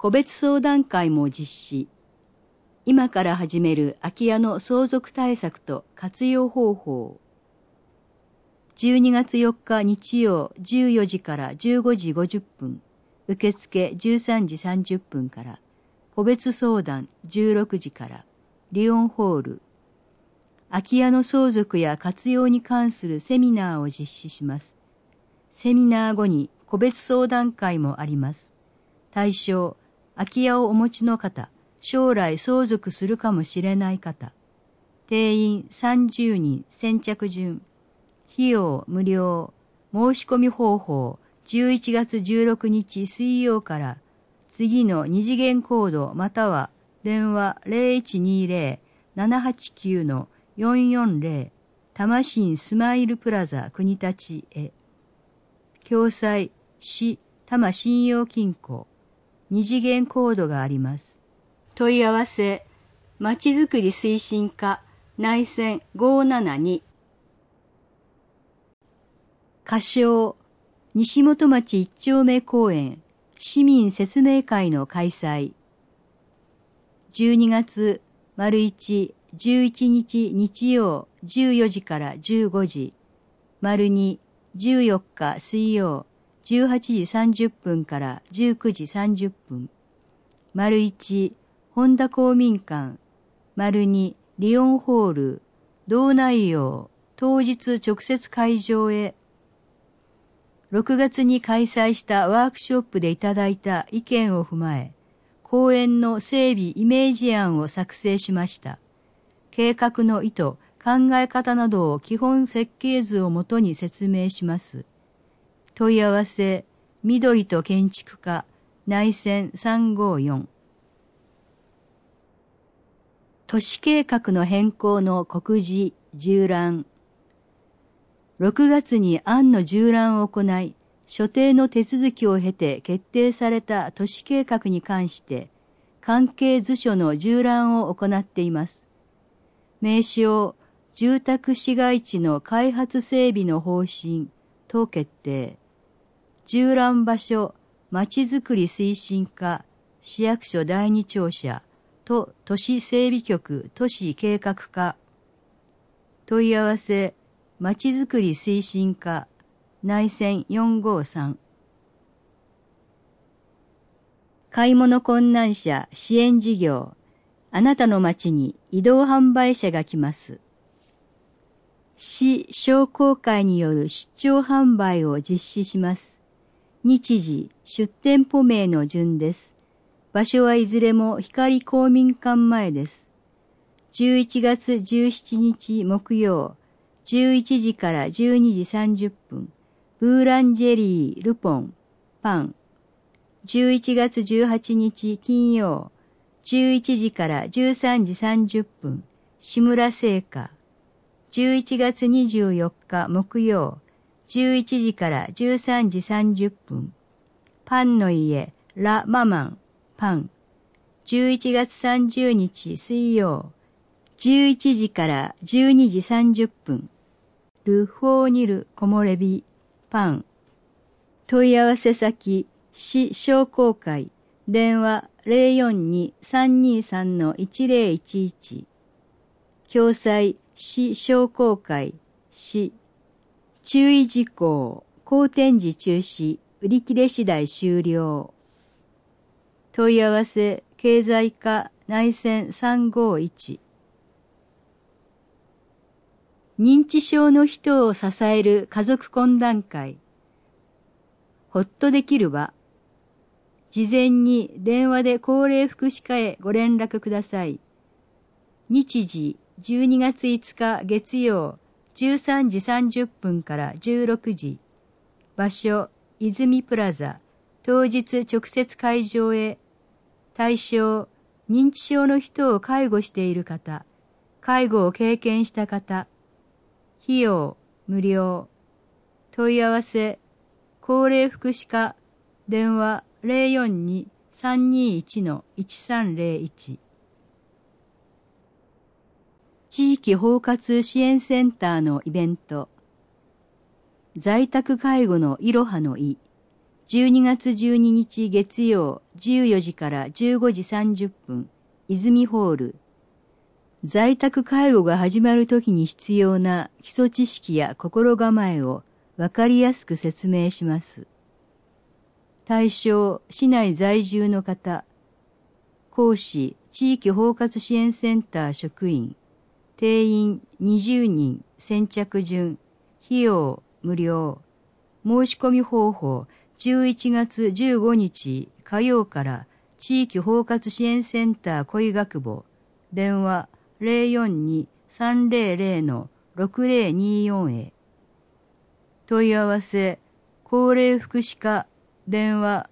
個別相談会も実施。今から始める空き家の相続対策と活用方法。12月4日日曜14時から15時50分、受付13時30分から、個別相談16時から、リオンホール。空き家の相続や活用に関するセミナーを実施します。セミナー後に個別相談会もあります。対象、空き家をお持ちの方、将来相続するかもしれない方。定員30人、先着順。費用無料。申し込み方法、11月16日水曜から、次の二次元コードまたは電話 0120-789-440 多摩新スマイルプラザ国立へ。共済、市多摩信用金庫。二次元コードがあります。問い合わせ、まちづくり推進課内線572。仮称、西本町一丁目公園市民説明会の開催。12月1、11日日曜14時から15時、2、14日水曜18時30分から19時30分、1、本田公民館、2、リオンホール、同内容、当日直接会場へ。6月に開催したワークショップでいただいた意見を踏まえ、公園の整備イメージ案を作成しました。計画の意図、考え方などを基本設計図をもとに説明します。問い合わせ、緑と建築課、内線354。都市計画の変更の告示、縦覧。6月に案の縦覧を行い、所定の手続きを経て決定された都市計画に関して、関係図書の縦覧を行っています。名称、住宅市街地の開発整備の方針と決定。縦覧場所、まちづくり推進課、市役所第二庁舎と都市整備局都市計画課。問い合わせ、まちづくり推進課、内線453。買い物困難者支援事業。あなたの町に移動販売車が来ます。市商工会による出張販売を実施します。日時、出店舗名の順です。場所はいずれも光公民館前です。11月17日木曜、11時から12時30分、ブーランジェリー、ルポン、パン。11月18日金曜、11時から13時30分、志村製菓。11月24日木曜、11時から13時30分、パンの家、ラ・ママン、パン。11月30日水曜、11時から12時30分、ルフォーニル木漏れ日、パン。問い合わせ先、市商工会、電話042-323-1011。共済、市商工会、市。注意事項、好展示中止、売り切れ次第終了。問い合わせ、経済課、内線351。認知症の人を支える家族懇談会。ほっとできる場。事前に電話で高齢福祉課へご連絡ください。日時、12月5日月曜、13時30分から16時。場所、泉プラザ。当日直接会場へ。対象、認知症の人を介護している方。介護を経験した方。費用、無料。問い合わせ、高齢福祉課、電話042-321-1301。地域包括支援センターのイベント。在宅介護のいろはのい。 12月12日月曜14時から15時30分、泉ホール。在宅介護が始まるときに必要な基礎知識や心構えをわかりやすく説明します。対象、市内在住の方。講師、地域包括支援センター職員。定員20人、先着順。費用、無料。申し込み方法、11月15日火曜から地域包括支援センター恋学部。電話042-300-6024へ。問い合わせ、高齢福祉課、電話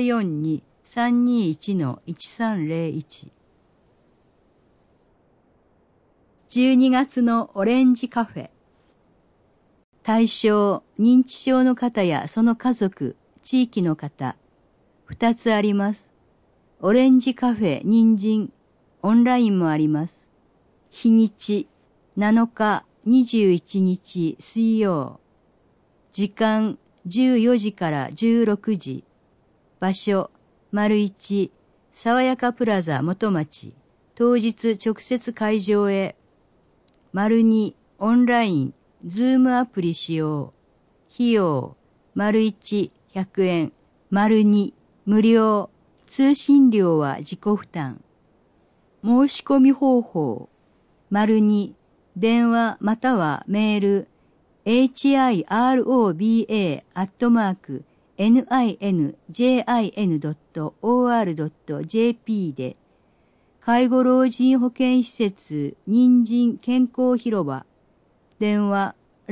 042-321-1301。12月のオレンジカフェ。対象、認知症の方やその家族、地域の方。2つあります。オレンジカフェ人参、オンラインもあります。日にち、7日、21日水曜。時間、14時から16時。場所、1、爽やかプラザ元町。当日直接会場へ。2、オンライン、ズームアプリ使用。費用、1、100円。2、無料。通信料は自己負担。申し込み方法。2、電話またはメール。hiroba@ninjin.or.jp で、介護老人保健施設人参健康広場。電話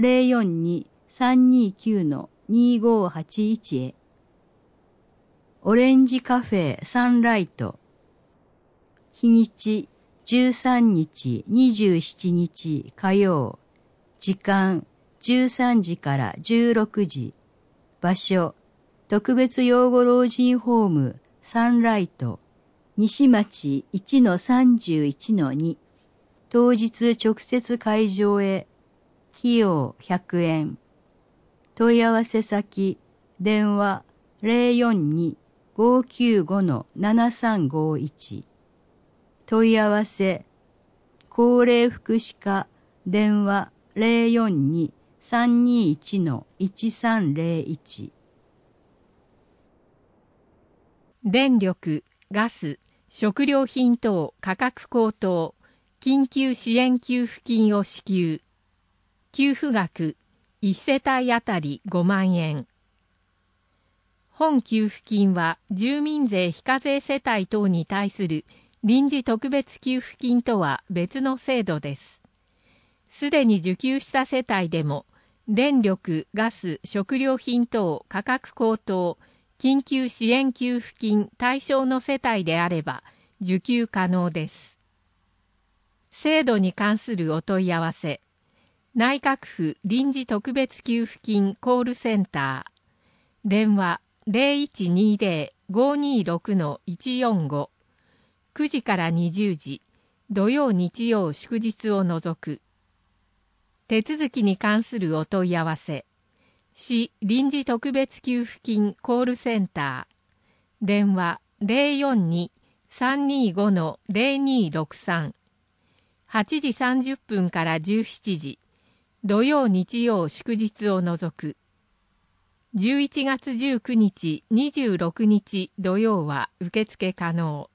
042-329-2581へ。オレンジカフェサンライト。日にち13日27日火曜。時間13時から16時。場所、特別養護老人ホームサンライト。西町 1-31-2。当日直接会場へ。費用100円。問い合わせ先、電話042-595-7351。問い合わせ、高齢福祉課、電話042-321-1301。 電力、ガス、食料品等価格高騰、緊急支援給付金を支給。給付額、1世帯あたり5万円。本給付金は住民税非課税世帯等に対する臨時特別給付金とは別の制度です。すでに受給した世帯でも、電力、ガス、食料品等価格高騰、緊急支援給付金対象の世帯であれば受給可能です。制度に関するお問い合わせ、内閣府臨時特別給付金コールセンター、電話0120-526-145、9時から20時、土曜日曜祝日を除く。手続きに関するお問い合わせ、市臨時特別給付金コールセンター、電話042-325-0263、8時30分から17時、土曜日曜祝日を除く。11月19日、26日土曜は受付可能。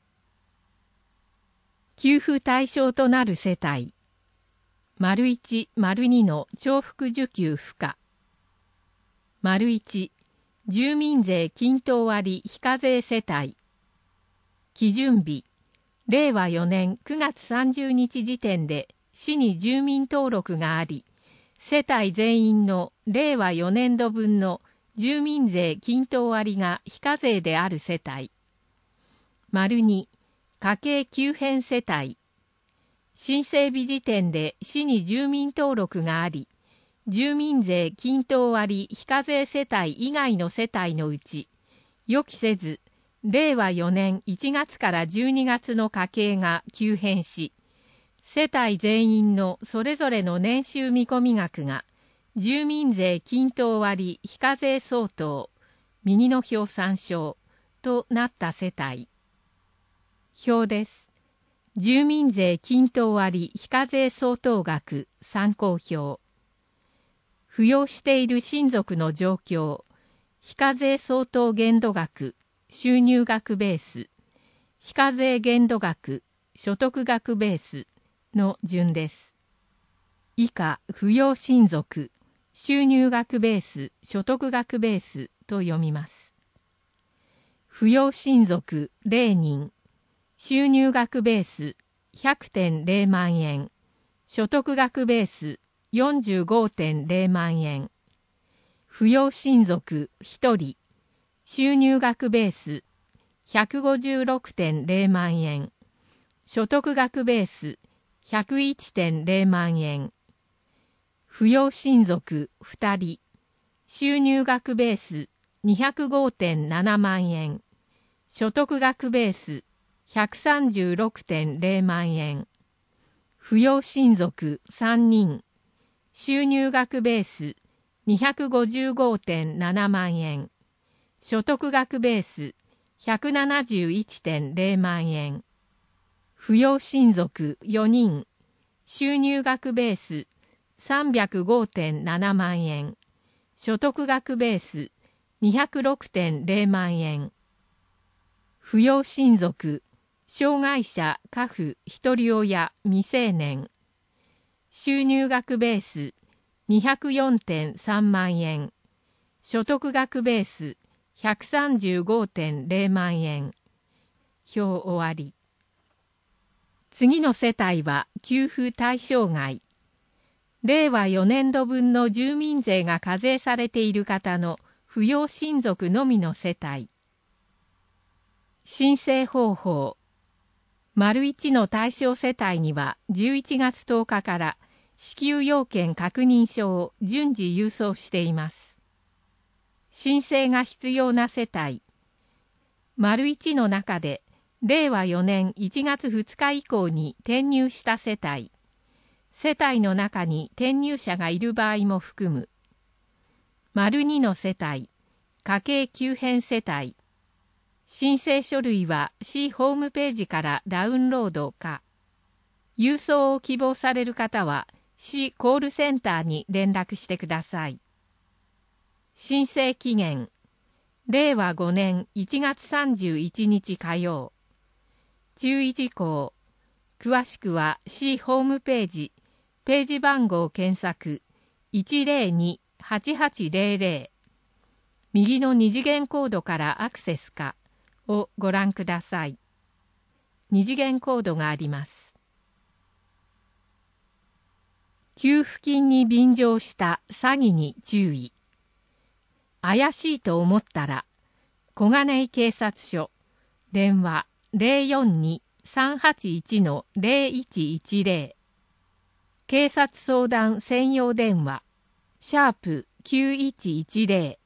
給付対象となる世帯。1、2の重複受給不可。1、住民税均等割非課税世帯。基準日、令和4年9月30日時点で市に住民登録があり、世帯全員の令和4年度分の住民税均等割が非課税である世帯。2、家計急変世帯。申請日時点で市に住民登録があり、住民税均等割非課税世帯以外の世帯のうち、予期せず、令和4年1月から12月の家計が急変し、世帯全員のそれぞれの年収見込み額が、住民税均等割非課税相当、 右の表参照となった世帯。表です。住民税均等割非課税相当額参考表。扶養している親族の状況、非課税相当限度額、収入額ベース、非課税限度額、所得額ベースの順です。以下、扶養親族、収入額ベース、所得額ベースと読みます。扶養親族0人、収入額ベース 100.0 万円、所得額ベース 45.0 万円。扶養親族1人、収入額ベース 156.0 万円、所得額ベース 101.0 万円。扶養親族2人、収入額ベース 205.7 万円、所得額ベース 136.0 万円。扶養親族3人、収入額ベース 255.7 万円、所得額ベース 171.0 万円。扶養親族4人、収入額ベース 305.7 万円、所得額ベース 206.0 万円。扶養親族、障害者、家父、一人親、未成年。収入額ベース 204.3 万円、所得額ベース 135.0 万円。表終わり。次の世帯は給付対象外。令和4年度分の住民税が課税されている方の扶養親族のみの世帯。申請方法。丸1の対象世帯には11月10日から支給要件確認書を順次郵送しています。申請が必要な世帯。丸1の中で令和4年1月2日以降に転入した世帯。世帯の中に転入者がいる場合も含む。丸2の世帯。家計急変世帯。申請書類は市ホームページからダウンロードか、郵送を希望される方は市コールセンターに連絡してください。申請期限、令和5年1月31日火曜。注意事項、詳しくは市ホームページ、ページ番号検索 102-8800、右の二次元コードからアクセスかをご覧ください。二次元コードがあります。給付金に便乗した詐欺に注意。怪しいと思ったら、小金井警察署、電話 042-381-0110、警察相談専用電話、#9110